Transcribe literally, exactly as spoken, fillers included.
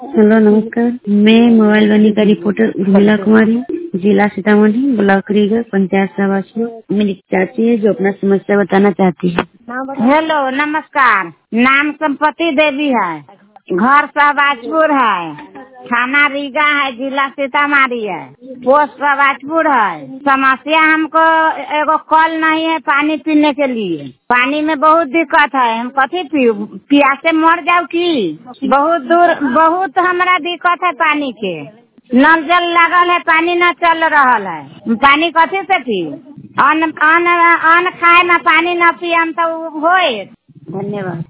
Hello नमस्कार, मैं mobile वाणी का रिपोर्टर उर्मिला कुमारी, जिला सीतामढ़ी, ब्लॉक रीगा, पंचायत सभासद। मेरी चाची है जो अपना समस्या बताना चाहती है। हेलो नमस्कार, नाम संपत्ति देवी है, घर सहबाजपुर है, थाना रीगा है, जिला सीतामढ़ी है, पोस्ट सहबाजपुर है। समस्या हमको एगो कल नहीं है पानी पीने के लिए, पानी में बहुत दिक्कत है। हम कथी पीऊ, प्यासे मर जाऊ की? बहुत दूर बहुत हमरा दिक्कत है पानी के। नल जल लागल है, पानी न चल रहा है, पानी कथी से पीऊ? अन्न अन्न अन्न खाए में पानी न पियम तो होए। धन्यवाद।